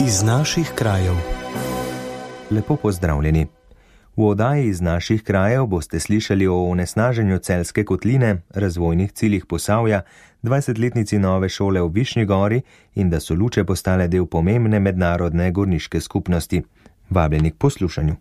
iz naših krajev. Lepo pozdravljeni. V oddaji iz naših krajev boste slišali o onesnaženju Celjske kotline, razvojnih ciljih Posavja, 20-letnici nove šole v Višnji Gori in da so Luče postale del pomembne mednarodne gorniške skupnosti. Vabljeni k poslušanju.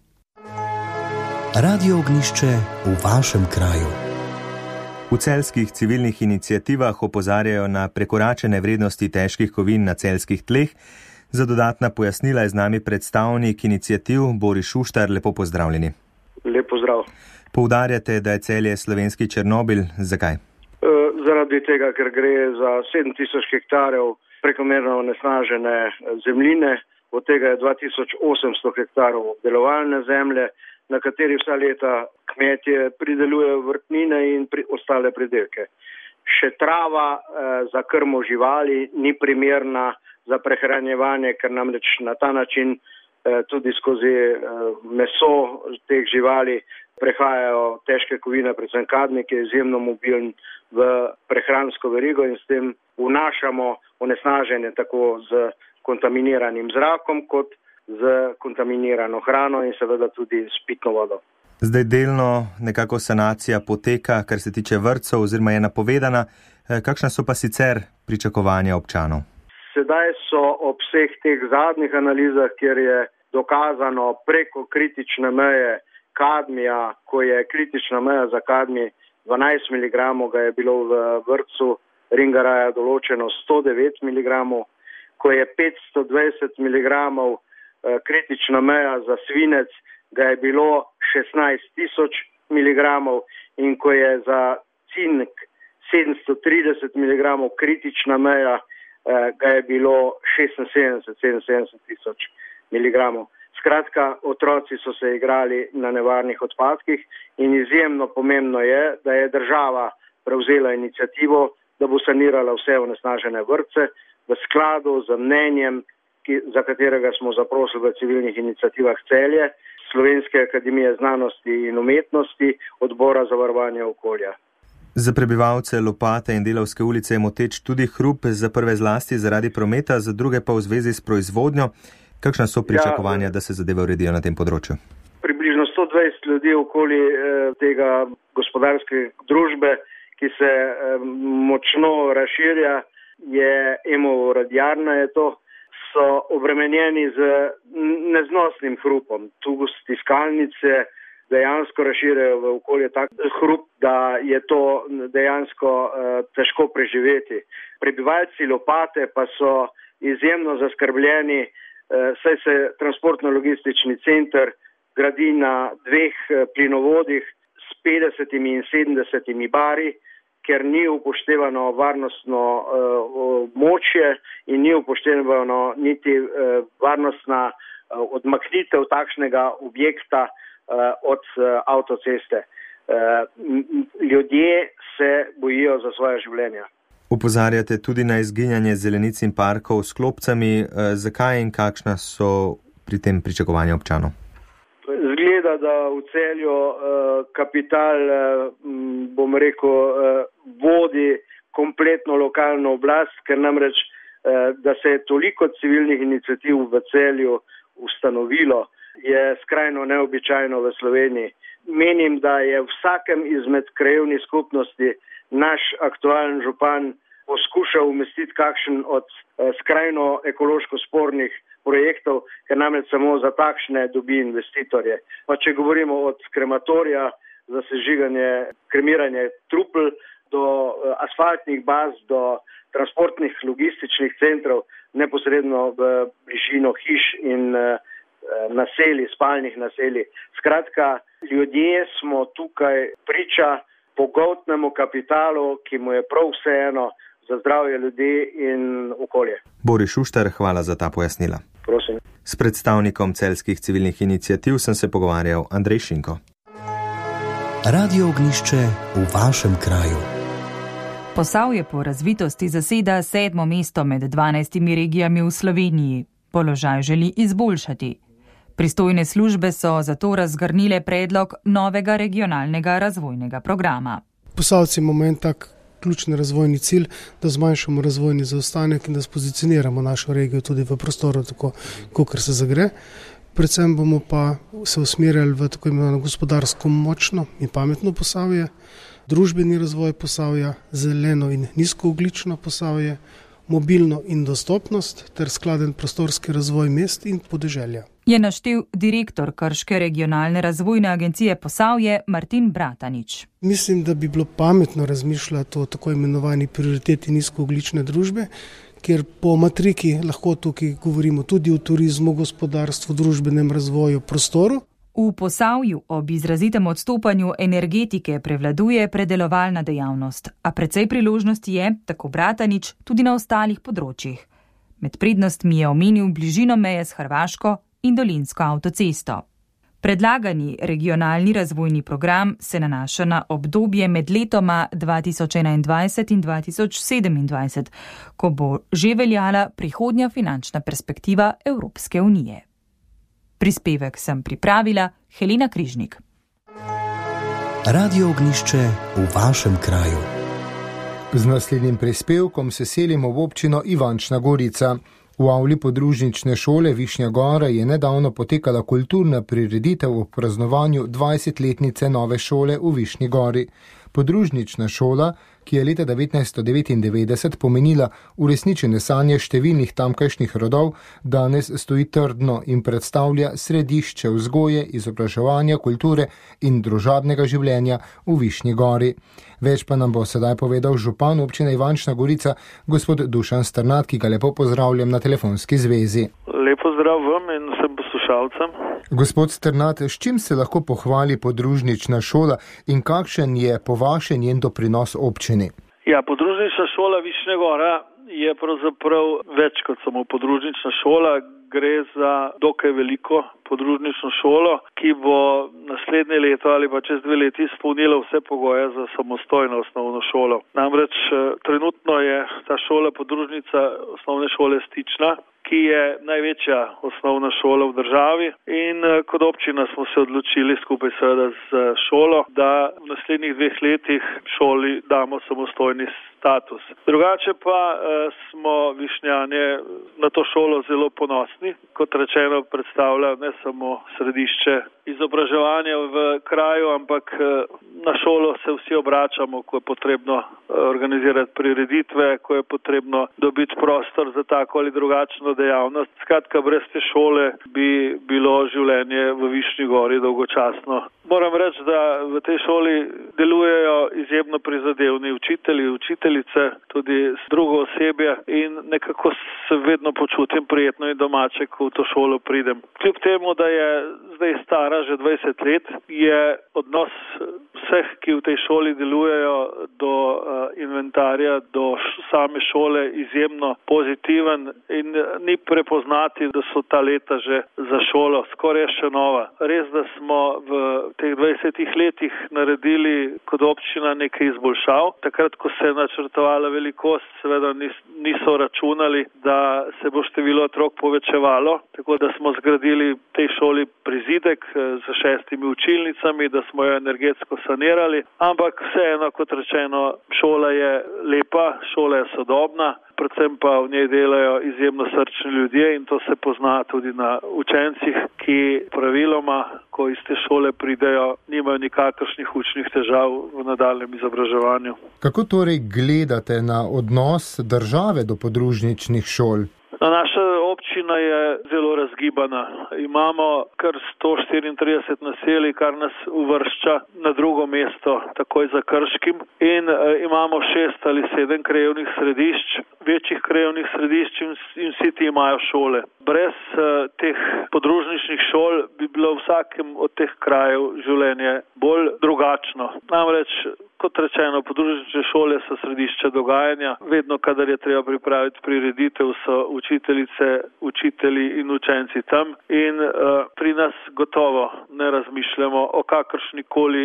Radio Ognjišče v vašem kraju. V celjskih civilnih iniciativah opozarjajo na prekoračene vrednosti težkih kovin na celjskih tleh. Za dodatna pojasnila je z nami predstavnik iniciativ Boris Šuštar. Lepo pozdravljeni. Lep pozdrav. Poudarjate, da je Celje slovenski Černobil. Zakaj? Zaradi tega, ker gre za 7000 hektarjev prekomerno onesnažene zemljine, od tega je 2800 hektarov obdelovalne zemlje, na kateri vsa leta kmetje pridelujejo vrtnine in ostale pridelke. Še trava za krmo živali ni primerna za prehranjevanje, ker namreč na ta način tudi skozi meso teh živali prehajajo težke kovine, predvsem kadmik, je izjemno mobilen v prehransko verigo in s tem vnašamo onesnaženje tako z kontaminiranim zrakom kot z kontaminirano hrano in seveda tudi s pitno vodo. Zdaj delno nekako sanacija poteka, kar se tiče vrtcev oziroma je napovedana. Kakšna so pa sicer pričakovanja občanov? Sedaj so ob vseh teh zadnjih analizah, kjer je dokazano preko kritične meje kadmija, ko je kritična meja za kadmij 12 mg, ga je bilo v vrtcu Ringaraja določeno 109 mg, ko je 520 mg kritična meja za svinec, ga je bilo 16 000 mg in ko je za cink 730 mg kritična meja, ga je bilo 76 tisoč mg. Skratka, otroci so se igrali na nevarnih odpadkih in izjemno pomembno je, da je država prevzela inicijativo, da bo sanirala vse onesnažene vrtce v skladu z mnenjem, za katerega smo zaprosili v civilnih iniciativah Celje, Slovenske akademije znanosti in umetnosti, Odbora za varovanje okolja. Za prebivalce Lopate in Delavske ulice je moteč tudi hrup, za prve zlasti zaradi prometa, za druge pa v zvezi s proizvodnjo. Kakšna so pričakovanja, da se zadeve uredijo na tem področju? Približno 120 ljudi okoli tega gospodarske družbe, ki se močno razširja, je emo-radiarna, so obremenjeni z neznosnim hrupom. Tu stiskalnice dejansko razširjajo v okolje tak hrup, da je to dejansko težko preživeti. Prebivalci Lopate pa so izjemno zaskrbljeni, saj se transportno-logistični center gradi na 2 plinovodih s 50 in 70 bari, ker ni upoštevano varnostno območje in ni upoštevano niti varnostna odmaknitev takšnega objekta od avtoceste. Ljudje se bojijo za svoje življenja. Opozarjate tudi na izginjanje zelenic in parkov s klopcami. Zakaj in kakšna so pri tem pričakovanja občanov? Zgleda, da v Celju kapital, vodi kompletno lokalno oblast, ker namreč, da se je toliko civilnih iniciativ v Celju ustanovilo, je skrajno neobičajno v Sloveniji. Menim, da je v vsakem izmed krajevnih skupnosti naš aktualen župan poskušal umestiti kakšen od skrajno ekološko spornih projektov, ker namreč samo za takšne dobi investitorje. Pa če govorimo od krematorija za sežiganje, kremiranje trupel do asfaltnih baz, do transportnih logističnih centrov, neposredno v bližino hiš in naselij, spalnih naselij. Skratka, ljudje smo tukaj priča pogoltnemu kapitalu, ki mu je prav vseeno za zdravje ljudi in okolje. Boris Šuštar, hvala za ta pojasnila. Prosim. S predstavnikom celjskih civilnih iniciativ sem se pogovarjal Andrej Šinko. Radio Ognjišče v vašem kraju. Posavje po razvitosti zaseda 7. mesto med 12 regijami v Sloveniji. Položaj želi izboljšati. Pristojne službe so zato razgrnile predlog novega regionalnega razvojnega programa. Posavci imamo en tak ključni razvojni cilj, da zmanjšamo razvojni zaostanek in da spozicioniramo našo regijo tudi v prostoru, tako kakor se zagre. Predvsem bomo pa se usmerjali v tako imenovano gospodarsko močno in pametno Posavje, družbeni razvoj Posavja, zeleno in nizkoogljično Posavje, mobilno in dostopnost ter skladen prostorski razvoj mest in podeželja. Je naštel direktor Krške regionalne razvojne agencije Posavje Martin Bratanič. Mislim, da bi bilo pametno razmišljati o tako imenovani prioriteti nizkoogljične družbe, kjer po matriki lahko tukaj govorimo tudi o turizmu, gospodarstvu, družbenem razvoju, prostoru. V Posavju ob izrazitem odstopanju energetike prevladuje predelovalna dejavnost, a precej priložnosti je, tako Bratanič, tudi na ostalih področjih. Med prednostmi je omenil bližino meje s Hrvaško in Dolinsko avtocesto. Predlagani regionalni razvojni program se nanaša na obdobje med letoma 2021 in 2027, ko bo že veljala prihodnja finančna perspektiva Evropske unije. Prispevek sem pripravila Helena Križnik. Radio Ognjišče v vašem kraju. Z naslednjim prispevkom se selimo v občino Ivančna Gorica. V avli podružnične šole Višnja Gora je nedavno potekala kulturna prireditev ob praznovanju 20-letnice nove šole v Višnji Gori. Podružnična šola, ki je leta 1999 pomenila uresničene sanje številnih tamkajšnjih rodov, danes stoji trdno in predstavlja središče vzgoje, izobraževanja, kulture in družabnega življenja v Višnji Gori. Več pa nam bo sedaj povedal župan občine Ivančna Gorica, gospod Dušan Strnad, ki ga lepo pozdravljam na telefonski zvezi. Lepo zdrav vam in vsem poslušalcem. Gospod Strnad, s čim se lahko pohvali podružnična šola in kakšen je po vašem njen doprinos občini? Ja, podružnična šola Višnja Gora je pravzaprav več kot samo podružnična šola. Gre za dokaj veliko podružnično šolo, ki bo naslednje leto ali pa čez 2 leti izpolnila vse pogoje za samostojno osnovno šolo. Namreč trenutno je ta šola podružnica osnovne šole Stična, ki je največja osnovna šola v državi, in kot občina smo se odločili skupaj seveda z šolo, da v naslednjih 2 letih šoli damo samostojni status. Drugače pa smo Višnjanje na to šolo zelo ponosni. Kot rečeno, predstavlja ne samo središče izobraževanja v kraju, ampak na šolo se vsi obračamo, ko je potrebno organizirati prireditve, ko je potrebno dobiti prostor za tako ali drugačno dejavnost. Skratka, brez te šole bi bilo življenje v Višnji Gori dolgočasno. Moram reči, da v tej šoli delujejo izjemno prizadevni učitelji, učiteljice, tudi drugo osebje, in nekako se vedno počutim prijetno in domače, ko v to šolo pridem. Kljub temu, da je zdaj stara že 20 let, je odnos vseh, ki v tej šoli delujejo, do inventarja, do same šole izjemno pozitiven in ni prepoznati, da so ta leta že za šolo skoraj še nova. Res, da smo v teh 20 letih naredili kot občina nekaj izboljšav. Takrat, ko se je načrtovala velikost, seveda niso računali, da se bo število otrok povečevalo, tako da smo zgradili tej šoli prizidek z 6 učilnicami, da smo jo energetsko sanirali, ampak vseeno, kot rečeno, šola je lepa, šola je sodobna, predvsem pa v njej delajo izjemno srčni ljudje in to se pozna tudi na učencih, ki praviloma, ko iz te šole pridejo, nimajo nikakršnih učnih težav v nadaljnjem izobraževanju. Kako torej gledate na odnos države do podružničnih šol? Naša občina je zelo razgibana. Imamo kar 134 naselij, kar nas uvršča na drugo mesto, takoj za Krškim, in imamo 6 ali 7 krajevnih središč, večjih krajevnih središč, in vsi ti imajo šole. Brez teh podružničnih šol bi bilo v vsakem od teh krajev življenje bolj drugačno. Namreč, kot rečeno, podružnične šole so središče dogajanja. Vedno, kadar je treba pripraviti prireditev, so učiteljice, učitelji in učenci tam. In pri nas gotovo ne razmišljamo o kakršnikoli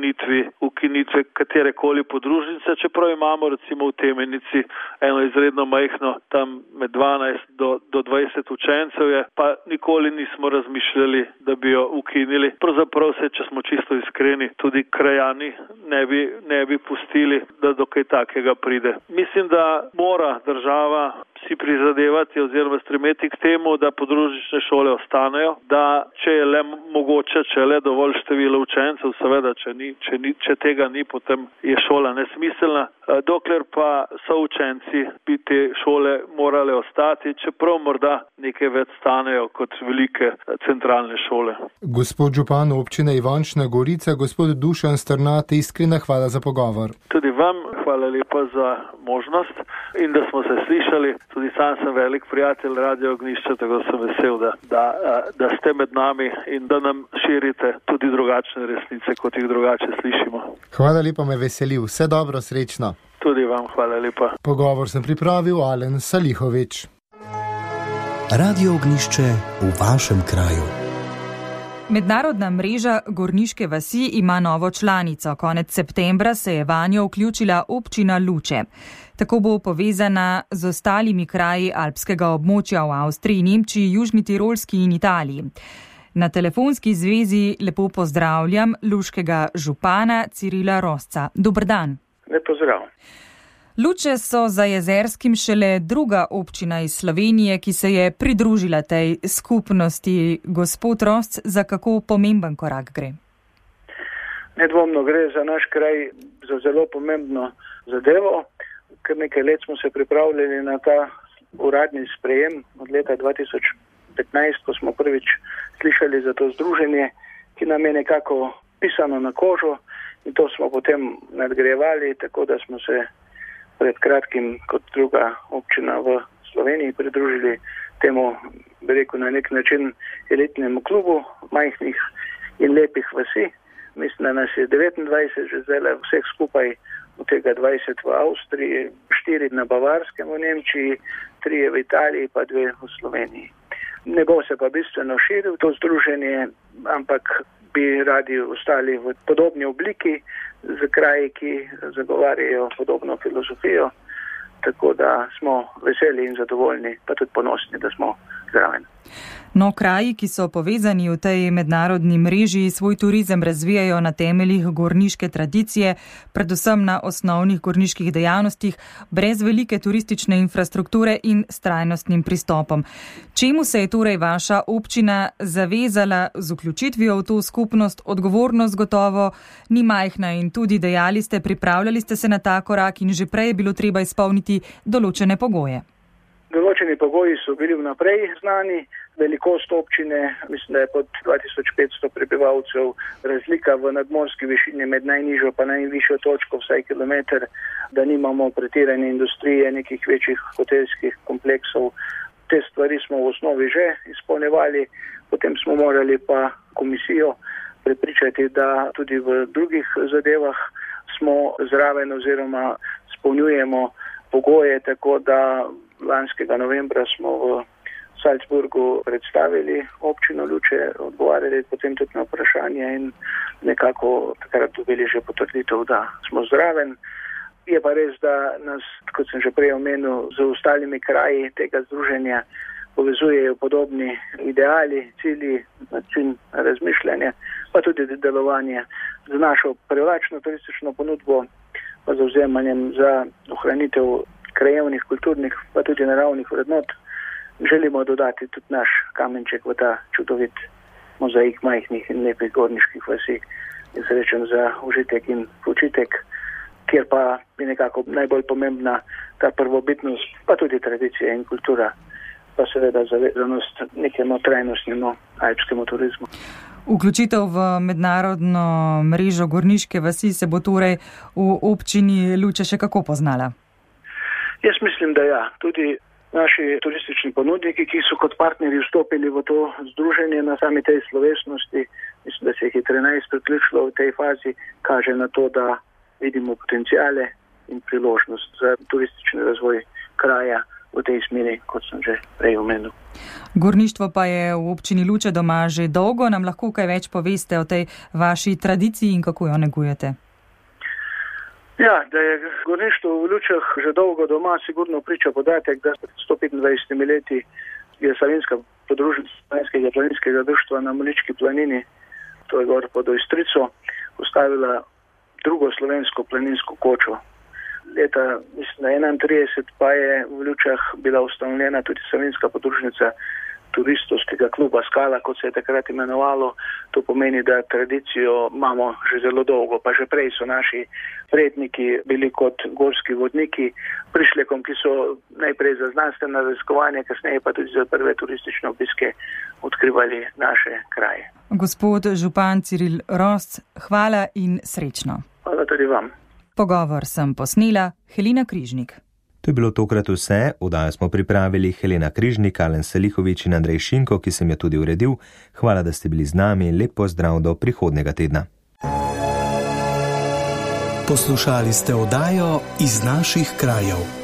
ukinitvi katerekoli podružnice, čeprav imamo recimo v Temenici eno izredno majhno, tam med 12 do 20 učencev je, pa nikoli nismo razmišljali, da bi jo ukinili. Pravzaprav se, če smo čisto iskreni, tudi krajani ne bi ne bi pustili, da do kaj takega pride. Mislim, da mora država si prizadevati oziroma stremeti k temu, da podružnične šole ostanejo, da če je le mogoče, če je le dovolj število učencev, seveda, če tega ni, potem je šola nesmiselna. Dokler pa so učenci, bi te šole morale ostati, čeprav morda nekaj več stanejo kot velike centralne šole. Gospod župan občine Ivančna Gorica, gospod Dušan Strnat, iskrena hvala za pogovor. Tudi vam hvala lepa za možnost in da smo se slišali. Tudi sam sem velik prijatelj Radio Ognjišče, tako sem vesel, da ste med nami in da nam širite tudi drugačne resnice, kot jih drugače slišimo. Hvala lepa, me veseli. Vse dobro, srečno. Tudi vam hvala lepa. Pogovor sem pripravil Alen Salihovič. Radio Ognjišče v vašem kraju. Mednarodna mreža Gorniške vasi ima novo članico. Konec septembra se je vanjo vključila občina Luče. Tako bo povezana z ostalimi kraji alpskega območja v Avstriji, Nemčiji, Južni Tirolski in Italiji. Na telefonski zvezi lepo pozdravljam luškega župana Cirila Rosca. Dober dan. Lep pozdrav. Luče so za Jezerskim šele druga občina iz Slovenije, ki se je pridružila tej skupnosti. Gospod Rosc, za kako pomemben korak gre? Nedvomno gre za naš kraj za zelo pomembno zadevo. Kar nekaj let smo se pripravljali na ta uradni sprejem od leta 2015, ko smo prvič slišali za to združenje, ki nam je nekako pisano na kožo, in to smo potem nadgrajevali, tako da smo se pred kratkim kot druga občina v Sloveniji pridružili temu, bi rekel, na nek način elitnemu klubu majhnih in lepih vasi. Mislim, da nas je 29 že zdaj vseh skupaj, od tega 20 v Avstriji, 4 na Bavarskem v Nemčiji, 3 v Italiji, pa 2 v Sloveniji. Ne bo se pa bistveno širil to združenje, ampak bi radi ostali v podobni obliki z kraji, ki zagovarjajo podobno filozofijo, tako da smo veseli in zadovoljni, pa tudi ponosni, da smo zraven. No, kraji, ki so povezani v tej mednarodni mreži, svoj turizem razvijajo na temeljih gorniške tradicije, predvsem na osnovnih gorniških dejavnostih, brez velike turistične infrastrukture in s trajnostnim pristopom. Čemu se je torej vaša občina zavezala z vključitvijo v to skupnost? Odgovornost gotovo ni majhna in tudi dejali ste, pripravljali ste se na ta korak in že prej je bilo treba izpolniti določene pogoje. Določeni pogoji so bili vnaprej znani. Velikost občine, mislim, da je pod 2500 prebivalcev, razlika v nadmorski višini med najnižjo pa najvišjo točko vsaj kilometr, da nimamo pretirane industrije, nekih večjih hotelskih kompleksov. Te stvari smo v osnovi že izpolnjevali, potem smo morali pa komisijo prepričati, da tudi v drugih zadevah smo zraven oziroma izpolnjujemo pogoje, tako da lanskega novembra smo v Salzburgu predstavili občino Luče, odgovarjali potem tudi na vprašanje in nekako takrat dobili že potrditev, da smo zraven. Je pa res, da nas, kot sem že prej omenil, z ostalimi kraji tega združenja povezujejo podobni ideali, cilji, način razmišljanja, pa tudi delovanje. Z našo privlačno turistično ponudbo pa zavzemanjem za ohranitev krajevnih, kulturnih, pa tudi naravnih vrednot želimo dodati tudi naš kamenček v ta čudovit mozaik majhnih in lepih gorniških vasi. In srečen za užitek in počitek, kjer pa je nekako najbolj pomembna ta prvobitnost, pa tudi tradicija in kultura, pa seveda zavezanost nekemu trajnostnemu alpskemu turizmu. Vključitev v mednarodno mrežo Gorniške vasi se bo torej v občini Luče še kako poznala? Jaz mislim, da ja. Tudi naši turistični ponudniki, ki so kot partnerji vstopili v to združenje na sami tej slovesnosti, mislim, da se jih je 13 priključilo v tej fazi, kaže na to, da vidimo potencijale in priložnost za turistični razvoj kraja v tej smeri, kot sem že prej omenil. Gorništvo pa je v občini Luče doma že dolgo. Nam lahko kaj več poveste o tej vaši tradiciji in kako jo negujete? Ja, da je gorništvo v Lučah že dolgo doma, sigurno priča podatek, da pred 125 leti je Savinska podružnica Slovenskega planinskega društva na Molički planini, to je gor pod Ojstrico, postavila drugo slovensko planinsko kočo. Leta 1931 pa je v Lučah bila ustanovljena tudi Savinjska podružnica turistovskega kluba Skala, kot se je takrat imenovalo. To pomeni, da tradicijo imamo že zelo dolgo, pa že prej so naši predniki bili kot gorski vodniki prišlekom, ki so najprej za znanstveno raziskovanje, kasneje pa tudi za prve turistične obiske odkrivali naše kraje. Gospod župan Ciril Rosc, hvala in srečno. Hvala tudi vam. Pogovor sem posnela Helena Križnik. To je bilo tokrat vse. Oddajo smo pripravili Helena Križnik, Alen Salihovič in Andrej Šinko, ki sem jo tudi uredil. Hvala, da ste bili z nami in lep pozdrav do prihodnega tedna. Poslušali ste oddajo Iz naših krajev.